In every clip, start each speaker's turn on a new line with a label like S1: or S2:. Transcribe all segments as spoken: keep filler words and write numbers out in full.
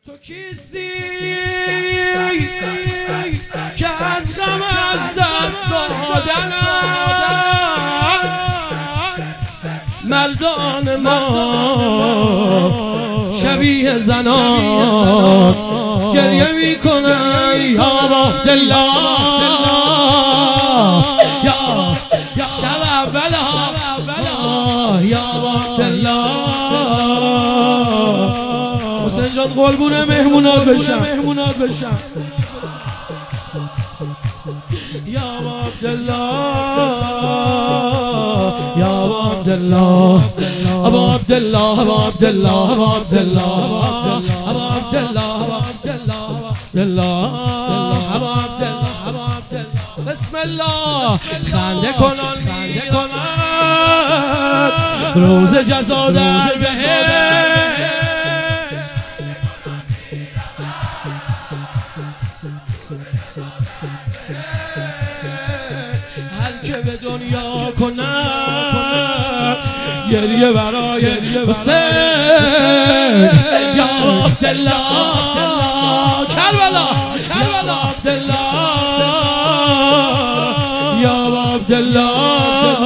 S1: تو کیستی که از غم از دست دادنت مردان ما شبیه زنان گریه میکنن یا عبدالله یا شب اولا یا عبدالله. حسین جان قربون مهمونات بشم مهمونات بشم یا عبدالله یا عبدالله ابا عبدالله ابا عبدالله ابا عبدالله ابا عبدالله ابا عبدالله ابا عبدالله. بسم الله خنده کنان خنده کنان روز جزا در بهشت. هر که به دنیا کنه گریه برای حسین یا عبدالله کربلا کربلا عبدالله یا عبدالله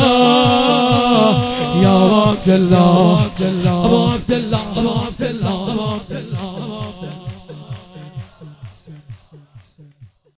S1: یا عبدالله ابا عبدالله ابا عبدالله ابا عبدالله.